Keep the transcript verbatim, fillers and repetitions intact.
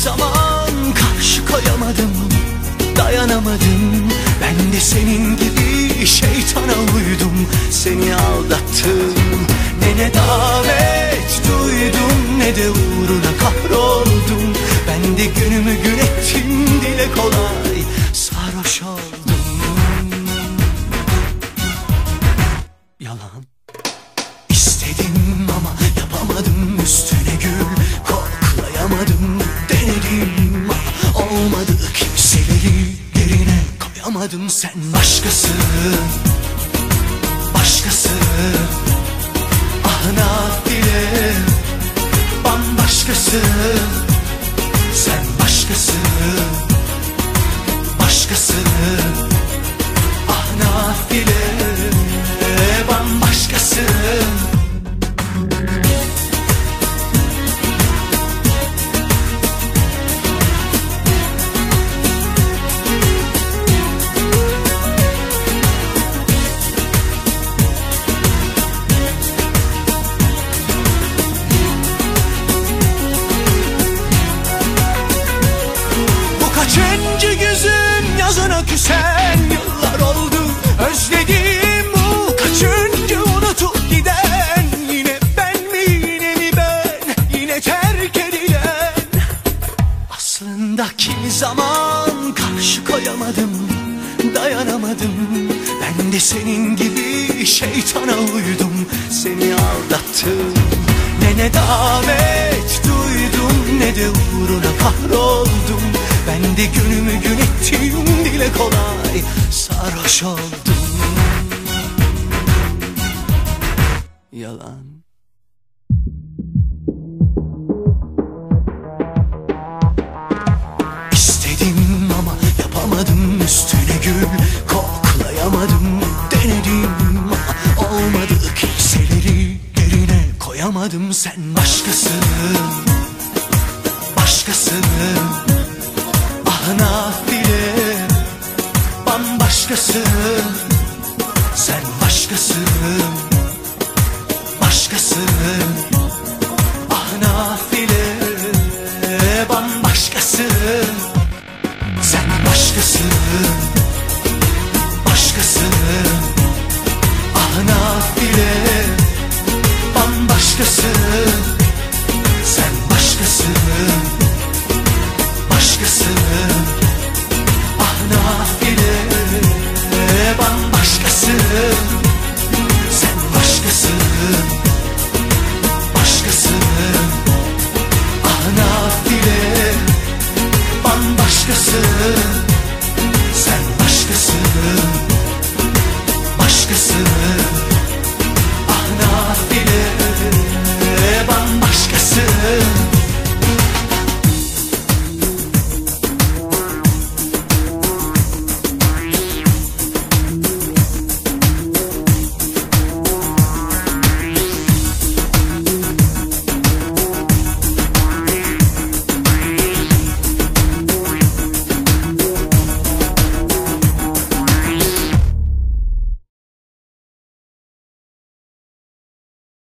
zaman karşı koyamadım, dayanamadım. Ben de senin gibi şeytana uydum, seni aldattım. Ne nedamet duydum, ne de uğruna kahroldum. Ben de günümü gün ettim, dile kolay sarhoş oldum. Yalan istedim ama yapamadım, üstüne gül koklayamadım. Denedim ama olmadı, kimseleri yerine koyamadım. Sen başkasın, başkasın. Ah nafile, bambaşkasın. Sen başkasın, başkasın. Ah nafile, bambaşkasın. Kaçıncı yüzün yazına küsen yıllar oldu, özledim bu kaçıncı unutup giden. Yine ben mi, yine mi ben, yine terk edilen. Aslında kimi zaman karşı koyamadım, dayanamadım. Ben de senin gibi şeytana uydum, seni aldattım. Ne nedamet duydum, ne de uğruna kahroldum. Ben de günümü gün ettim, dile kolay sarhoş oldum. Yalan İstedim ama yapamadım, üstüne gül koklayamadım. Denedim ama olmadı, kimseleri yerine koyamadım. Sen başkasın, başkasın. Ah nafile, bambaşkasın. Sen başkasın.